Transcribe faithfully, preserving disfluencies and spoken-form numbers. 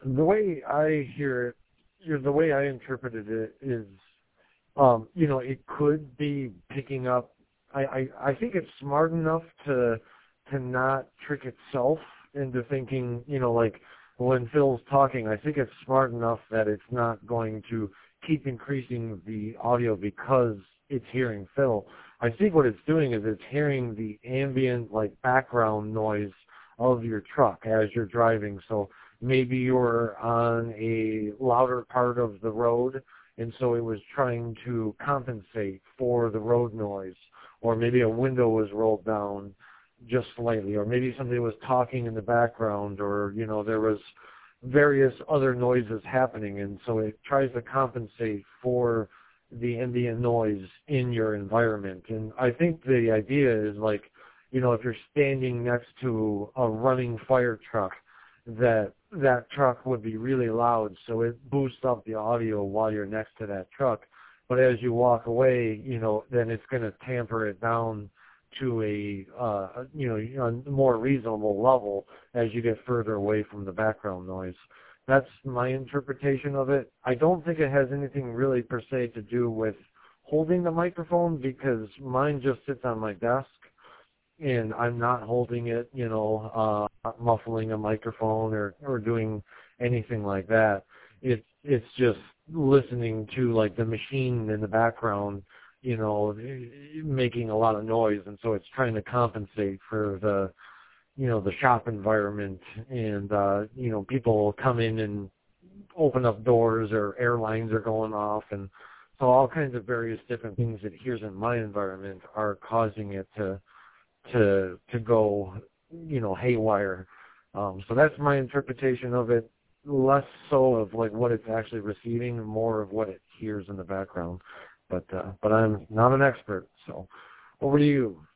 The way I hear it, you know, the way I interpreted it is, um, you know, it could be picking up. I, I, I think it's smart enough to to not trick itself into thinking, you know, like when Phil's talking, I think it's smart enough that it's not going to keep increasing the audio because it's hearing Phil. I think what it's doing is it's hearing the ambient, like, background noise of your truck as you're driving. So maybe you're on a louder part of the road, and so it was trying to compensate for the road noise. Or maybe a window was rolled down just slightly, or maybe somebody was talking in the background, or, you know, there was various other noises happening, and so it tries to compensate for the ambient noise in your environment. And I think the idea is, like, you know, if you're standing next to a running fire truck, that that truck would be really loud, so it boosts up the audio while you're next to that truck. But as you walk away, you know, then it's going to tamper it down to a, uh, you know, a more reasonable level as you get further away from the background noise. That's my interpretation of it. I don't think it has anything really per se to do with holding the microphone, because mine just sits on my desk and I'm not holding it, you know, uh, muffling a microphone or, or doing anything like that. It, it's just listening to, like, the machine in the background, you know, making a lot of noise, and so it's trying to compensate for the, you know, the shop environment, and, uh, you know, people come in and open up doors, or airlines are going off, and so all kinds of various different things it hears in my environment are causing it to, to, to go, you know, haywire. Um, so that's my interpretation of it, less so of, like, what it's actually receiving, more of what it hears in the background. But, uh, but I'm not an expert, so over to you.